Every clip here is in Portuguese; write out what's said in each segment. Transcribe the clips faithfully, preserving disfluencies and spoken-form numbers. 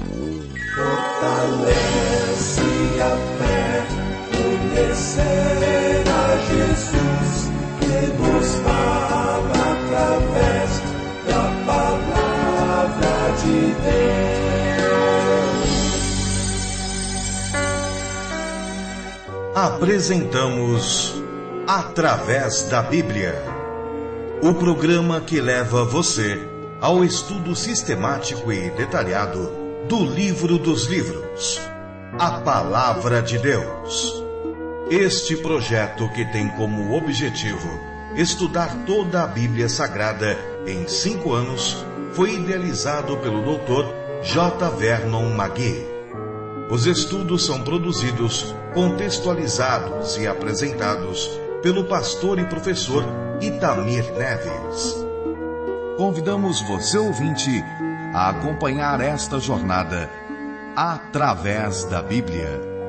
Fortalece a fé, conhecer a Jesus, que nos fala através da palavra de Deus. Apresentamos Através da Bíblia, o programa que leva você ao estudo sistemático e detalhado do livro dos livros, a Palavra de Deus. Este projeto, que tem como objetivo estudar toda a Bíblia Sagrada em cinco anos, foi idealizado pelo doutor J. Vernon McGee. Os estudos são produzidos, contextualizados e apresentados pelo pastor e professor Itamir Neves. Convidamos você, ouvinte, a acompanhar esta jornada através da Bíblia.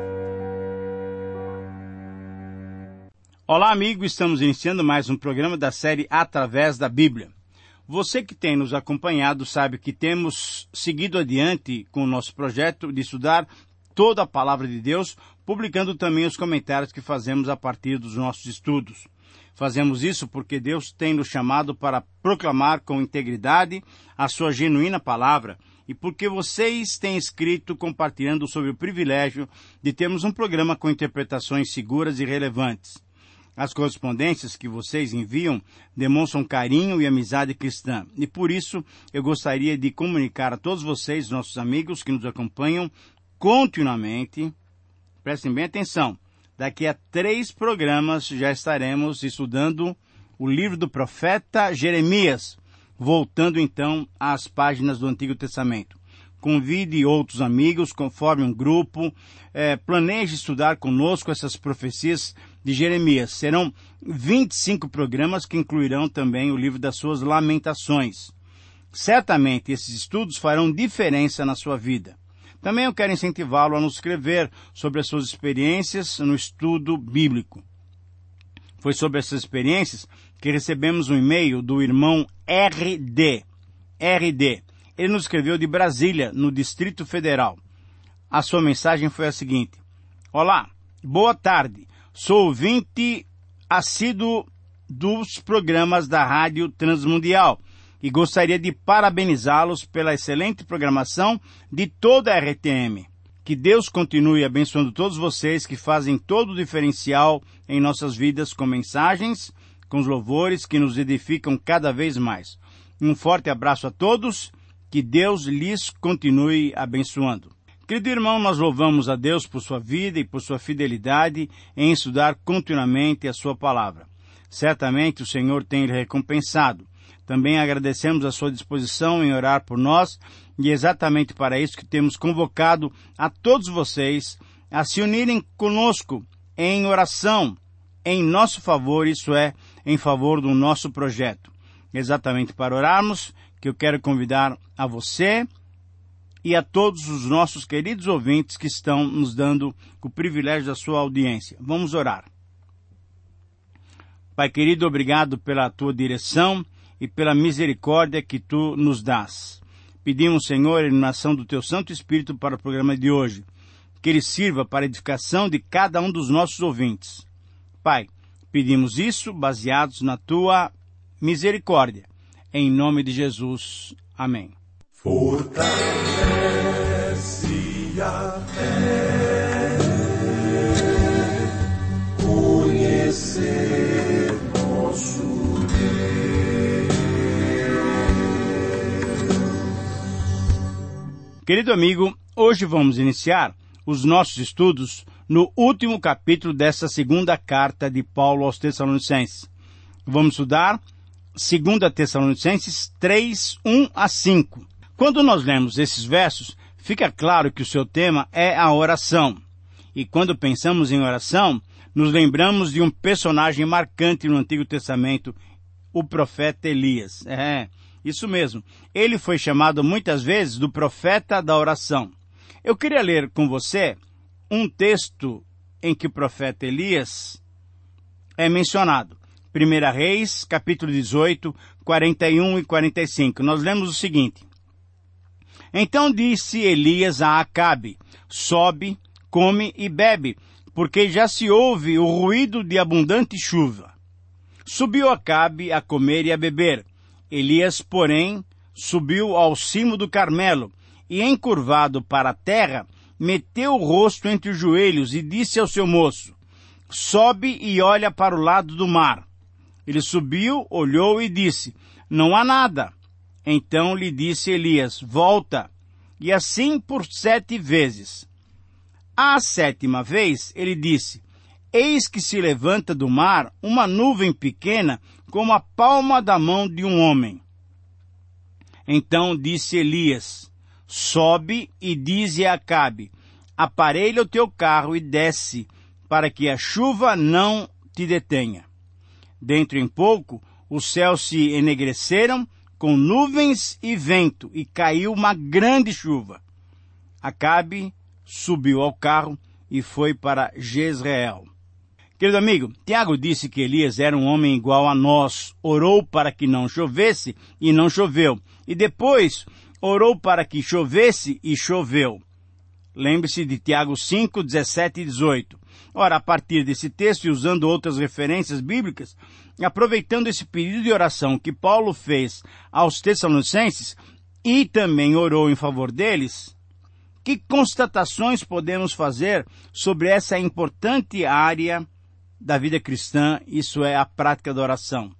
Olá, amigo, estamos iniciando mais um programa da série Através da Bíblia. Você que tem nos acompanhado sabe que temos seguido adiante com o nosso projeto de estudar toda a Palavra de Deus, publicando também os comentários que fazemos a partir dos nossos estudos. Fazemos isso porque Deus tem nos chamado para proclamar com integridade a sua genuína palavra e porque vocês têm escrito compartilhando sobre o privilégio de termos um programa com interpretações seguras e relevantes. As correspondências que vocês enviam demonstram carinho e amizade cristã, e por isso eu gostaria de comunicar a todos vocês, nossos amigos que nos acompanham continuamente. Prestem bem atenção. Daqui a três programas já estaremos estudando o livro do profeta Jeremias, voltando então às páginas do Antigo Testamento. Convide outros amigos, conforme um grupo, eh, planeje estudar conosco essas profecias de Jeremias. Serão vinte e cinco programas que incluirão também o livro das suas lamentações. Certamente esses estudos farão diferença na sua vida. Também eu quero incentivá-lo a nos escrever sobre as suas experiências no estudo bíblico. Foi sobre essas experiências que recebemos um e-mail do irmão R D. R D. Ele nos escreveu de Brasília, no Distrito Federal. A sua mensagem foi a seguinte: Olá, boa tarde. Sou ouvinte assíduo dos programas da Rádio Transmundial e gostaria de parabenizá-los pela excelente programação de toda a R T M. Que Deus continue abençoando todos vocês que fazem todo o diferencial em nossas vidas com mensagens, com os louvores que nos edificam cada vez mais. Um forte abraço a todos, que Deus lhes continue abençoando. Querido irmão, nós louvamos a Deus por sua vida e por sua fidelidade em estudar continuamente a sua palavra. Certamente o Senhor tem lhe recompensado. Também agradecemos a sua disposição em orar por nós, e é exatamente para isso que temos convocado a todos vocês a se unirem conosco em oração, em nosso favor, isso é, em favor do nosso projeto. Exatamente para orarmos, que eu quero convidar a você e a todos os nossos queridos ouvintes que estão nos dando o privilégio da sua audiência. Vamos orar. Pai querido, obrigado pela tua direção e pela misericórdia que tu nos dás. Pedimos, Senhor, a iluminação do teu Santo Espírito para o programa de hoje, que ele sirva para a edificação de cada um dos nossos ouvintes. Pai, pedimos isso baseados na tua misericórdia. Em nome de Jesus. Amém. Fortalece a fé, conhecer nosso Deus. Querido amigo, hoje vamos iniciar os nossos estudos no último capítulo dessa segunda carta de Paulo aos Tessalonicenses. Vamos estudar segunda Tessalonicenses três, um a cinco. Quando nós lemos esses versos, fica claro que o seu tema é a oração. E quando pensamos em oração, nos lembramos de um personagem marcante no Antigo Testamento, o profeta Elias. É, isso mesmo. Ele foi chamado muitas vezes do profeta da oração. Eu queria ler com você um texto em que o profeta Elias é mencionado. primeira Reis, capítulo dezoito, quarenta e um e quarenta e cinco. Nós lemos o seguinte: Então disse Elias a Acabe: sobe, come e bebe, porque já se ouve o ruído de abundante chuva. Subiu Acabe a comer e a beber. Elias, porém, subiu ao cimo do Carmelo, e encurvado para a terra, meteu o rosto entre os joelhos e disse ao seu moço: sobe e olha para o lado do mar. Ele subiu, olhou e disse: não há nada. Então lhe disse Elias: volta. E assim por sete vezes. À sétima vez ele disse: eis que se levanta do mar uma nuvem pequena como a palma da mão de um homem. Então disse Elias: sobe e dize a Acabe: aparelha o teu carro e desce, para que a chuva não te detenha. Dentro em pouco, os céus se enegreceram com nuvens e vento, e caiu uma grande chuva. Acabe subiu ao carro e foi para Jezreel. Querido amigo, Tiago disse que Elias era um homem igual a nós, orou para que não chovesse e não choveu, e depois orou para que chovesse e choveu. Lembre-se de Tiago cinco, dezessete e dezoito. Ora, a partir desse texto e usando outras referências bíblicas, aproveitando esse pedido de oração que Paulo fez aos Tessalonicenses e também orou em favor deles, que constatações podemos fazer sobre essa importante área da vida cristã, isso é, a prática da oração?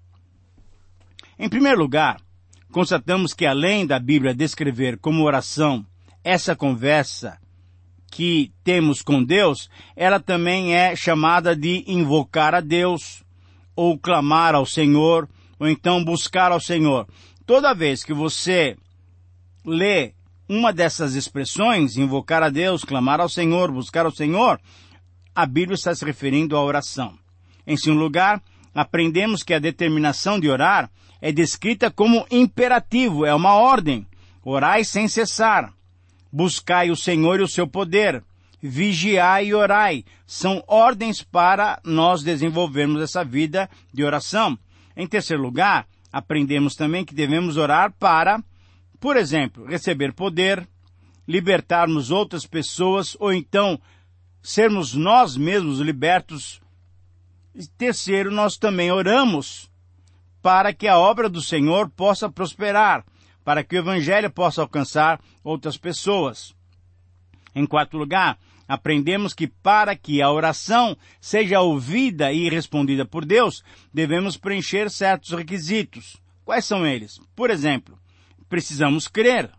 Em primeiro lugar, constatamos que além da Bíblia descrever como oração essa conversa que temos com Deus, ela também é chamada de invocar a Deus, ou clamar ao Senhor, ou então buscar ao Senhor. Toda vez que você lê uma dessas expressões, invocar a Deus, clamar ao Senhor, buscar ao Senhor, a Bíblia está se referindo à oração. Em segundo lugar, aprendemos que a determinação de orar é descrita como imperativo, é uma ordem. Orai sem cessar. Buscai o Senhor e o seu poder. Vigiai e orai. São ordens para nós desenvolvermos essa vida de oração. Em terceiro lugar, aprendemos também que devemos orar para, por exemplo, receber poder, libertarmos outras pessoas ou então sermos nós mesmos libertos. E terceiro, nós também oramos para que a obra do Senhor possa prosperar, para que o Evangelho possa alcançar outras pessoas. Em quarto lugar, aprendemos que para que a oração seja ouvida e respondida por Deus, devemos preencher certos requisitos. Quais são eles? Por exemplo, precisamos crer.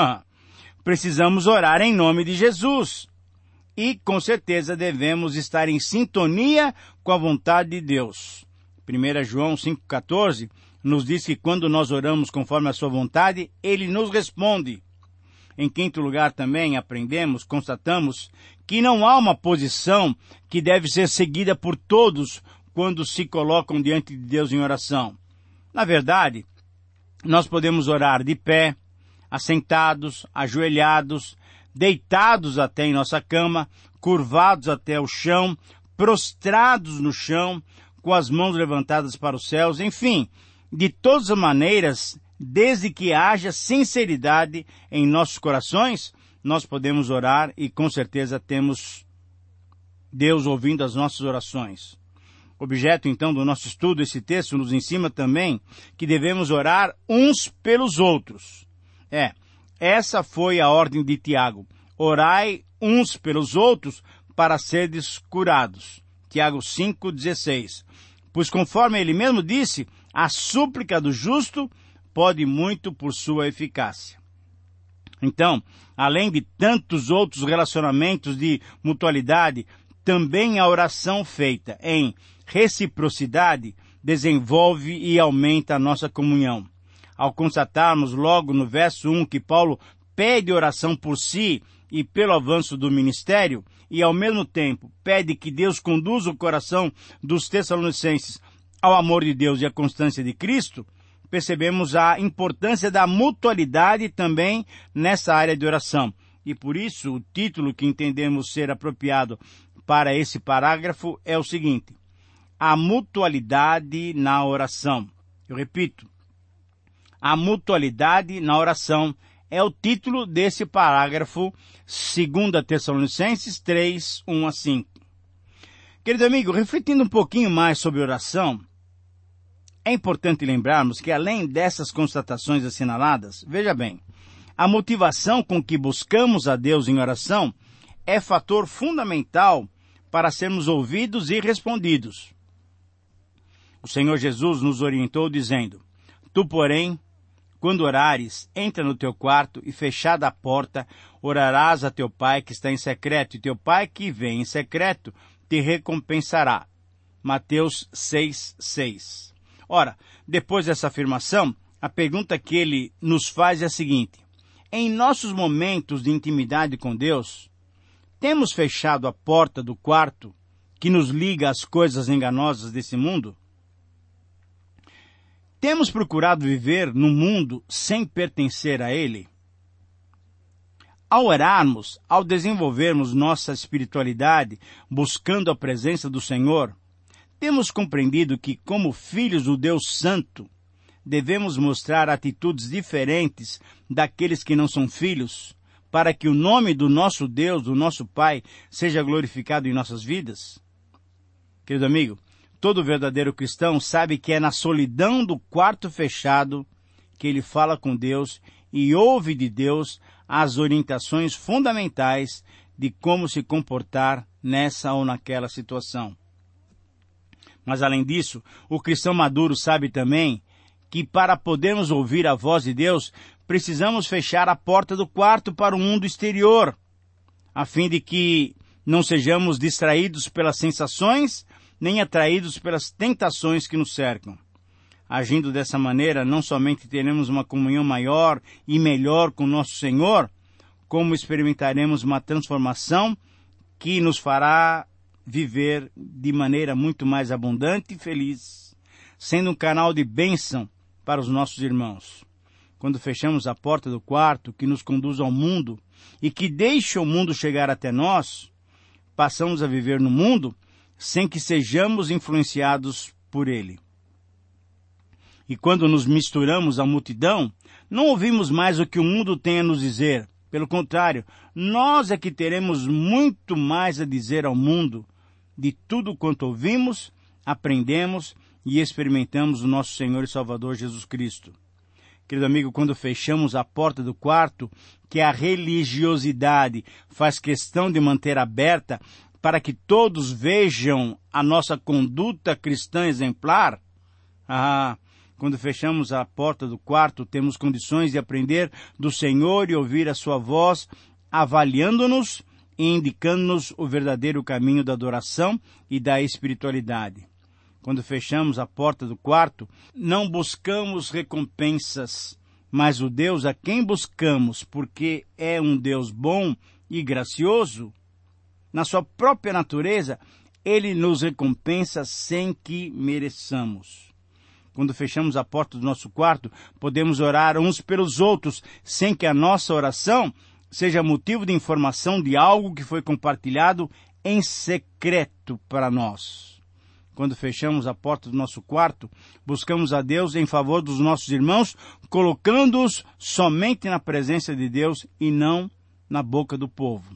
Precisamos orar em nome de Jesus. E, com certeza, devemos estar em sintonia com a vontade de Deus. primeira João cinco, quatorze nos diz que quando nós oramos conforme a sua vontade, Ele nos responde. Em quinto lugar também aprendemos, constatamos, que não há uma posição que deve ser seguida por todos quando se colocam diante de Deus em oração. Na verdade, nós podemos orar de pé, assentados, ajoelhados, deitados até em nossa cama, curvados até o chão, prostrados no chão, com as mãos levantadas para os céus, enfim, de todas as maneiras, desde que haja sinceridade em nossos corações, nós podemos orar e com certeza temos Deus ouvindo as nossas orações. Objeto então do nosso estudo, esse texto nos ensina também que devemos orar uns pelos outros. É, essa foi a ordem de Tiago. Orai uns pelos outros para seres curados. Tiago cinco, dezesseis. Pois conforme ele mesmo disse, a súplica do justo pode muito por sua eficácia. Então, além de tantos outros relacionamentos de mutualidade, também a oração feita em reciprocidade desenvolve e aumenta a nossa comunhão. Ao constatarmos logo no verso um que Paulo pede oração por si e pelo avanço do ministério, e ao mesmo tempo pede que Deus conduza o coração dos Tessalonicenses ao amor de Deus e à constância de Cristo, percebemos a importância da mutualidade também nessa área de oração. E por isso, o título que entendemos ser apropriado para esse parágrafo é o seguinte: a mutualidade na oração. Eu repito, a mutualidade na oração é o título desse parágrafo, dois Tessalonicenses três, um a cinco. Querido amigo, refletindo um pouquinho mais sobre oração, é importante lembrarmos que além dessas constatações assinaladas, veja bem, a motivação com que buscamos a Deus em oração é fator fundamental para sermos ouvidos e respondidos. O Senhor Jesus nos orientou dizendo: Tu, porém, quando orares, entra no teu quarto e, fechada a porta, orarás a teu Pai que está em secreto, e teu Pai que vem em secreto te recompensará. Mateus seis, seis. Ora, depois dessa afirmação, a pergunta que ele nos faz é a seguinte: em nossos momentos de intimidade com Deus, temos fechado a porta do quarto que nos liga às coisas enganosas desse mundo? Temos procurado viver no mundo sem pertencer a ele? Ao orarmos, ao desenvolvermos nossa espiritualidade, buscando a presença do Senhor, temos compreendido que, como filhos do Deus Santo, devemos mostrar atitudes diferentes daqueles que não são filhos, para que o nome do nosso Deus, do nosso Pai, seja glorificado em nossas vidas? Querido amigo, todo verdadeiro cristão sabe que é na solidão do quarto fechado que ele fala com Deus e ouve de Deus as orientações fundamentais de como se comportar nessa ou naquela situação. Mas, além disso, o cristão maduro sabe também que, para podermos ouvir a voz de Deus, precisamos fechar a porta do quarto para o mundo exterior, a fim de que não sejamos distraídos pelas sensações, nem atraídos pelas tentações que nos cercam. Agindo dessa maneira, não somente teremos uma comunhão maior e melhor com nosso Senhor, como experimentaremos uma transformação que nos fará viver de maneira muito mais abundante e feliz, sendo um canal de bênção para os nossos irmãos. Quando fechamos a porta do quarto que nos conduz ao mundo e que deixa o mundo chegar até nós, passamos a viver no mundo sem que sejamos influenciados por ele. E quando nos misturamos à multidão, não ouvimos mais o que o mundo tem a nos dizer. Pelo contrário, nós é que teremos muito mais a dizer ao mundo de tudo quanto ouvimos, aprendemos e experimentamos o nosso Senhor e Salvador Jesus Cristo. Querido amigo, quando fechamos a porta do quarto, que a religiosidade faz questão de manter aberta para que todos vejam a nossa conduta cristã exemplar, ah, quando fechamos a porta do quarto, temos condições de aprender do Senhor e ouvir a sua voz, avaliando-nos e indicando-nos o verdadeiro caminho da adoração e da espiritualidade. Quando fechamos a porta do quarto, não buscamos recompensas, mas o Deus a quem buscamos, porque é um Deus bom e gracioso, na sua própria natureza, ele nos recompensa sem que mereçamos. Quando fechamos a porta do nosso quarto, podemos orar uns pelos outros, sem que a nossa oração seja motivo de informação de algo que foi compartilhado em secreto para nós. Quando fechamos a porta do nosso quarto, buscamos a Deus em favor dos nossos irmãos, colocando-os somente na presença de Deus e não na boca do povo.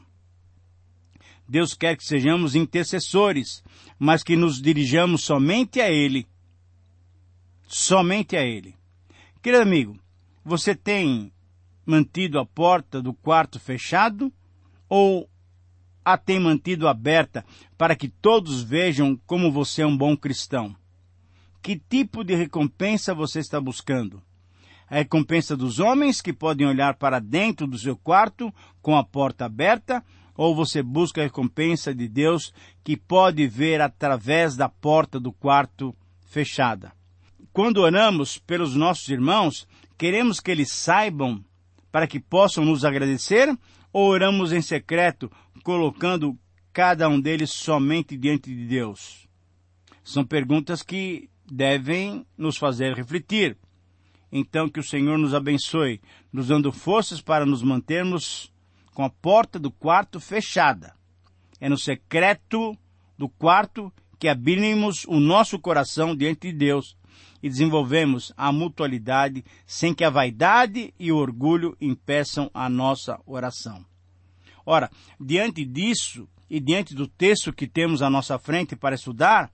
Deus quer que sejamos intercessores, mas que nos dirijamos somente a Ele. Somente a Ele. Querido amigo, você tem mantido a porta do quarto fechado ou a tem mantido aberta para que todos vejam como você é um bom cristão? Que tipo de recompensa você está buscando? A recompensa dos homens que podem olhar para dentro do seu quarto com a porta aberta, ou você busca a recompensa de Deus que pode ver através da porta do quarto fechada? Quando oramos pelos nossos irmãos, queremos que eles saibam para que possam nos agradecer, ou oramos em secreto, colocando cada um deles somente diante de Deus? São perguntas que devem nos fazer refletir. Então, que o Senhor nos abençoe, nos dando forças para nos mantermos com a porta do quarto fechada. É no secreto do quarto que abrimos o nosso coração diante de Deus e desenvolvemos a mutualidade sem que a vaidade e o orgulho impeçam a nossa oração. Ora, diante disso e diante do texto que temos à nossa frente para estudar,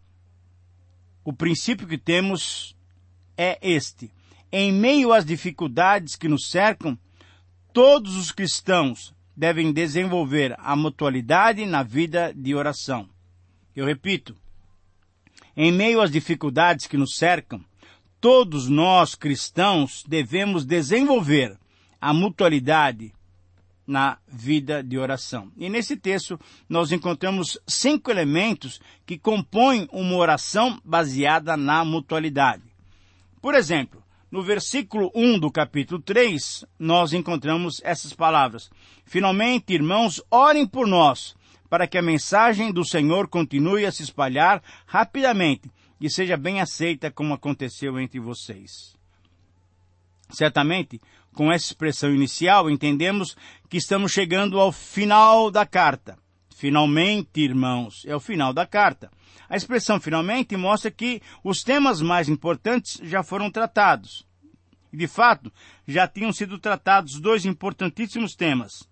o princípio que temos é este: em meio às dificuldades que nos cercam, todos os cristãos devem desenvolver a mutualidade na vida de oração. Eu repito, em meio às dificuldades que nos cercam, todos nós cristãos devemos desenvolver a mutualidade na vida de oração. E nesse texto nós encontramos cinco elementos que compõem uma oração baseada na mutualidade. Por exemplo, no versículo um do capítulo três, nós encontramos essas palavras: finalmente, irmãos, orem por nós, para que a mensagem do Senhor continue a se espalhar rapidamente e seja bem aceita como aconteceu entre vocês. Certamente, com essa expressão inicial, entendemos que estamos chegando ao final da carta. Finalmente, irmãos, é o final da carta. A expressão finalmente mostra que os temas mais importantes já foram tratados. E, de fato, já tinham sido tratados dois importantíssimos temas: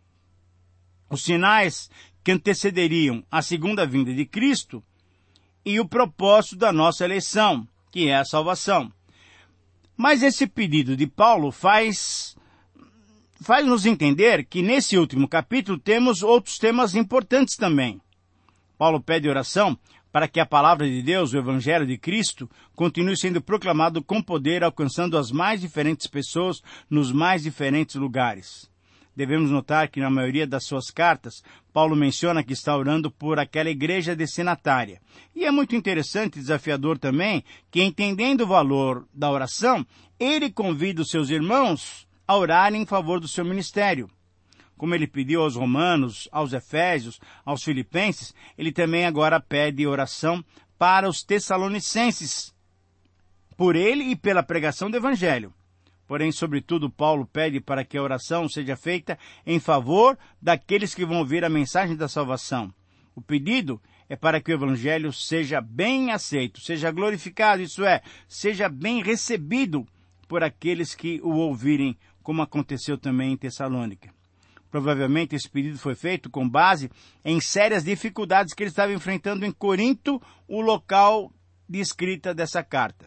os sinais que antecederiam a segunda vinda de Cristo e o propósito da nossa eleição, que é a salvação. Mas esse pedido de Paulo faz, faz nos entender que nesse último capítulo temos outros temas importantes também. Paulo pede oração para que a palavra de Deus, o Evangelho de Cristo, continue sendo proclamado com poder, alcançando as mais diferentes pessoas nos mais diferentes lugares. Devemos notar que na maioria das suas cartas, Paulo menciona que está orando por aquela igreja destinatária. E é muito interessante e desafiador também que, entendendo o valor da oração, ele convida os seus irmãos a orarem em favor do seu ministério. Como ele pediu aos romanos, aos efésios, aos filipenses, ele também agora pede oração para os tessalonicenses, por ele e pela pregação do Evangelho. Porém, sobretudo, Paulo pede para que a oração seja feita em favor daqueles que vão ouvir a mensagem da salvação. O pedido é para que o Evangelho seja bem aceito, seja glorificado, isso é, seja bem recebido por aqueles que o ouvirem, como aconteceu também em Tessalônica. Provavelmente esse pedido foi feito com base em sérias dificuldades que ele estava enfrentando em Corinto, o local de escrita dessa carta.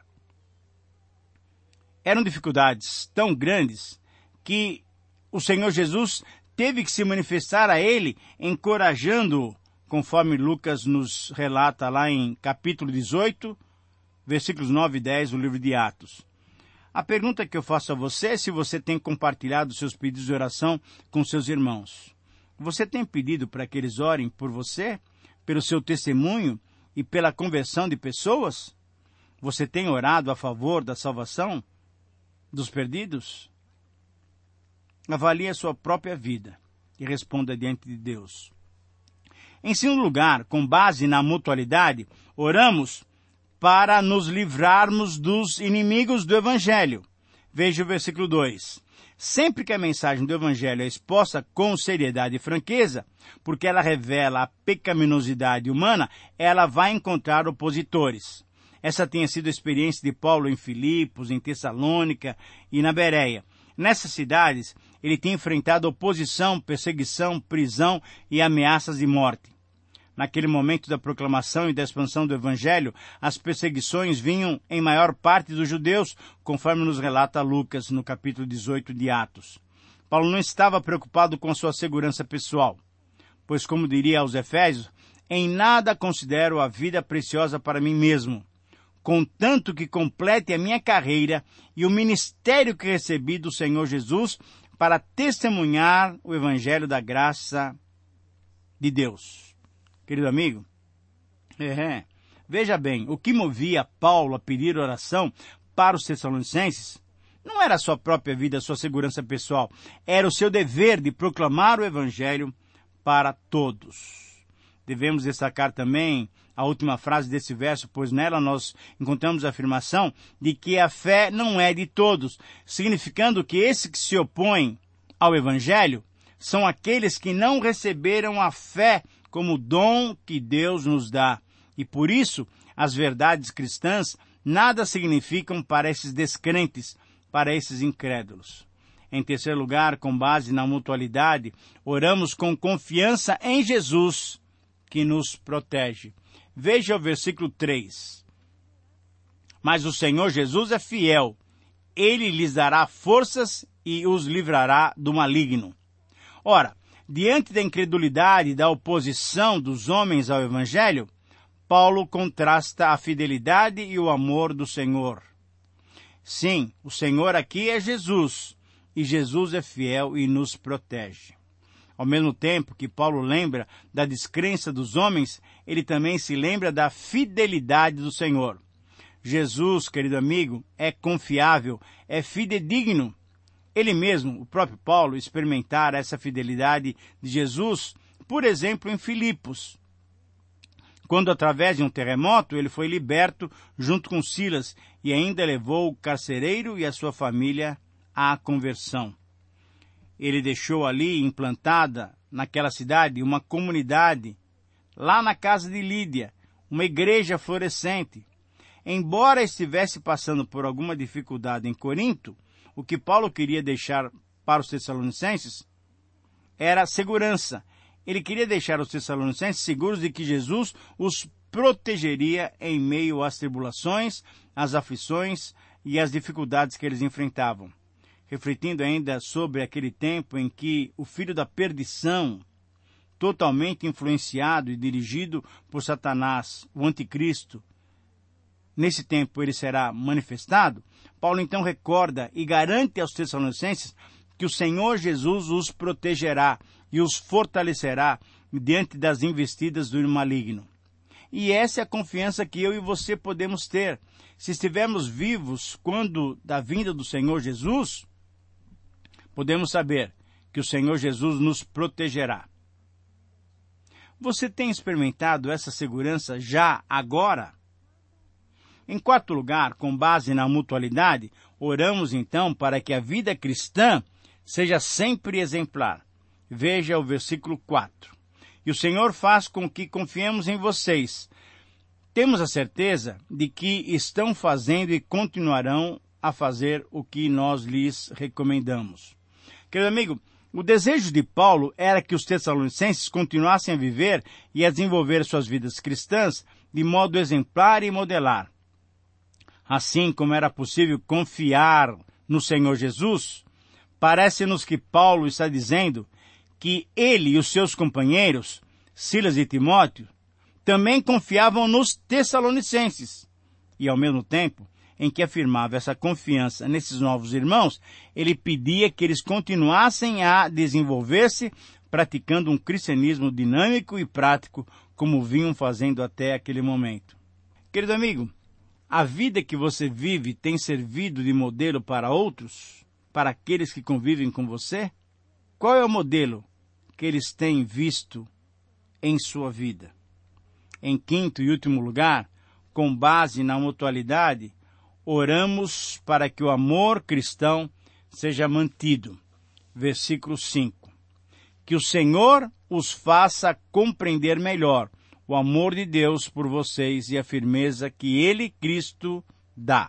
Eram dificuldades tão grandes que o Senhor Jesus teve que se manifestar a ele, encorajando-o, conforme Lucas nos relata lá em capítulo dezoito, versículos nove e dez do livro de Atos. A pergunta que eu faço a você é se você tem compartilhado seus pedidos de oração com seus irmãos. Você tem pedido para que eles orem por você, pelo seu testemunho e pela conversão de pessoas? Você tem orado a favor da salvação dos perdidos? Avalie a sua própria vida e responda diante de Deus. Em segundo lugar, com base na mutualidade, oramos para nos livrarmos dos inimigos do Evangelho. Veja o versículo dois. Sempre que a mensagem do Evangelho é exposta com seriedade e franqueza, porque ela revela a pecaminosidade humana, ela vai encontrar opositores. Essa tinha sido a experiência de Paulo em Filipos, em Tessalônica e na Bereia. Nessas cidades, ele tinha enfrentado oposição, perseguição, prisão e ameaças de morte. Naquele momento da proclamação e da expansão do Evangelho, as perseguições vinham em maior parte dos judeus, conforme nos relata Lucas no capítulo dezoito de Atos. Paulo não estava preocupado com a sua segurança pessoal, pois, como diria aos Efésios, em nada considero a vida preciosa para mim mesmo, contanto que complete a minha carreira e o ministério que recebi do Senhor Jesus para testemunhar o Evangelho da graça de Deus. Querido amigo, é, veja bem, o que movia Paulo a pedir oração para os tessalonicenses não era a sua própria vida, a sua segurança pessoal, era o seu dever de proclamar o Evangelho para todos. Devemos destacar também a última frase desse verso, pois nela nós encontramos a afirmação de que a fé não é de todos, significando que esses que se opõem ao Evangelho são aqueles que não receberam a fé como dom que Deus nos dá. E por isso, as verdades cristãs nada significam para esses descrentes, para esses incrédulos. Em terceiro lugar, com base na mutualidade, oramos com confiança em Jesus, que nos protege. Veja o versículo três. Mas o Senhor Jesus é fiel. Ele lhes dará forças e os livrará do maligno. Ora, diante da incredulidade e da oposição dos homens ao Evangelho, Paulo contrasta a fidelidade e o amor do Senhor. Sim, o Senhor aqui é Jesus, e Jesus é fiel e nos protege. Ao mesmo tempo que Paulo lembra da descrença dos homens, ele também se lembra da fidelidade do Senhor. Jesus, querido amigo, é confiável, é fidedigno. Ele mesmo, o próprio Paulo, experimentara essa fidelidade de Jesus, por exemplo, em Filipos, quando, através de um terremoto, ele foi liberto junto com Silas e ainda levou o carcereiro e a sua família à conversão. Ele deixou ali, implantada naquela cidade, uma comunidade, lá na casa de Lídia, uma igreja florescente. Embora estivesse passando por alguma dificuldade em Corinto, o que Paulo queria deixar para os Tessalonicenses era segurança. Ele queria deixar os Tessalonicenses seguros de que Jesus os protegeria em meio às tribulações, às aflições e às dificuldades que eles enfrentavam. Refletindo ainda sobre aquele tempo em que o filho da perdição, totalmente influenciado e dirigido por Satanás, o anticristo, nesse tempo ele será manifestado, Paulo então recorda e garante aos Tessalonicenses que o Senhor Jesus os protegerá e os fortalecerá diante das investidas do maligno. E essa é a confiança que eu e você podemos ter. Se estivermos vivos quando da vinda do Senhor Jesus, podemos saber que o Senhor Jesus nos protegerá. Você tem experimentado essa segurança já agora? Em quarto lugar, com base na mutualidade, oramos então para que a vida cristã seja sempre exemplar. Veja o versículo quatro. E o Senhor faz com que confiemos em vocês. Temos a certeza de que estão fazendo e continuarão a fazer o que nós lhes recomendamos. Querido amigo, o desejo de Paulo era que os Tessalonicenses continuassem a viver e a desenvolver suas vidas cristãs de modo exemplar e modelar. Assim como era possível confiar no Senhor Jesus, parece-nos que Paulo está dizendo que ele e os seus companheiros, Silas e Timóteo, também confiavam nos Tessalonicenses. E, ao mesmo tempo em que afirmava essa confiança nesses novos irmãos, ele pedia que eles continuassem a desenvolver-se, praticando um cristianismo dinâmico e prático, como vinham fazendo até aquele momento. Querido amigo, a vida que você vive tem servido de modelo para outros, para aqueles que convivem com você? Qual é o modelo que eles têm visto em sua vida? Em quinto e último lugar, com base na mutualidade, oramos para que o amor cristão seja mantido. Versículo cinco. Que o Senhor os faça compreender melhor o amor de Deus por vocês e a firmeza que Ele, Cristo, dá.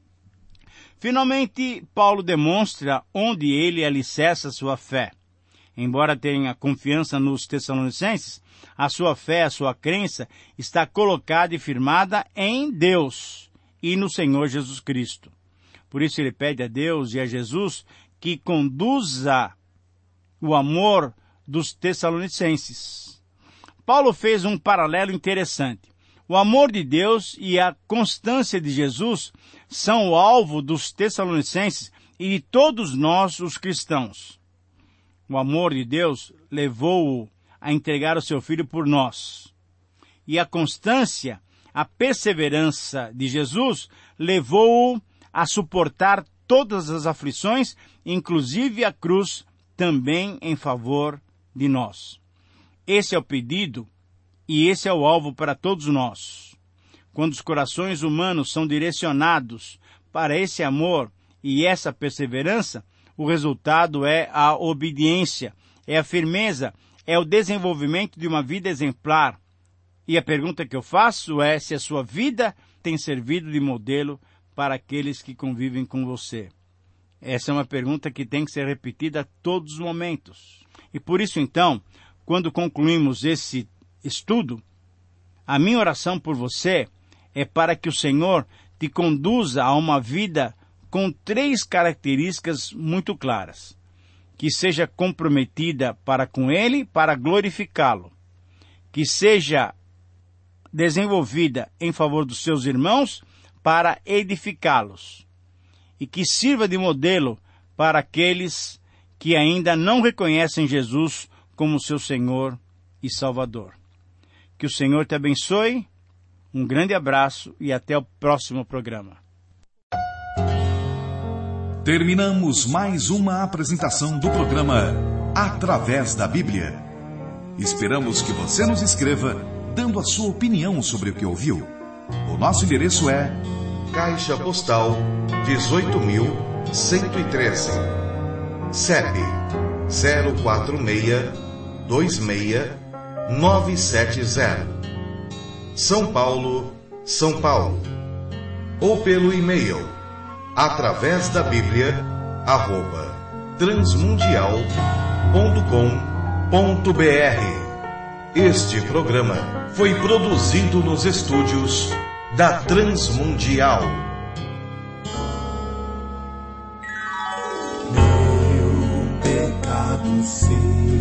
Finalmente, Paulo demonstra onde ele alicerça sua fé. Embora tenha confiança nos Tessalonicenses, a sua fé, a sua crença está colocada e firmada em Deus e no Senhor Jesus Cristo. Por isso ele pede a Deus e a Jesus que conduza o amor dos Tessalonicenses. Paulo fez um paralelo interessante. O amor de Deus e a constância de Jesus são o alvo dos Tessalonicenses e de todos nós, os cristãos. O amor de Deus levou-o a entregar o seu Filho por nós. E a constância, a perseverança de Jesus levou-o a suportar todas as aflições, inclusive a cruz, também em favor de nós. Esse é o pedido e esse é o alvo para todos nós. Quando os corações humanos são direcionados para esse amor e essa perseverança, o resultado é a obediência, é a firmeza, é o desenvolvimento de uma vida exemplar. E a pergunta que eu faço é se a sua vida tem servido de modelo para aqueles que convivem com você? Essa é uma pergunta que tem que ser repetida a todos os momentos. E por isso, então, quando concluímos esse estudo, a minha oração por você é para que o Senhor te conduza a uma vida com três características muito claras. Que seja comprometida para com Ele, para glorificá-lo. Que seja desenvolvida em favor dos seus irmãos, para edificá-los. E que sirva de modelo para aqueles que ainda não reconhecem Jesus como seu Senhor e Salvador. Que o Senhor te abençoe, um grande abraço e até o próximo programa. Terminamos mais uma apresentação do programa Através da Bíblia. Esperamos que você nos escreva, dando a sua opinião sobre o que ouviu. O nosso endereço é Caixa Postal dezoito mil cento e treze, C E P zero quatro seis dois seis nove sete zero, São Paulo, São Paulo. Ou pelo e-mail através da Bíblia arroba transmundial ponto com ponto br. Este programa foi produzido nos estúdios da Transmundial. Meu pecado sei.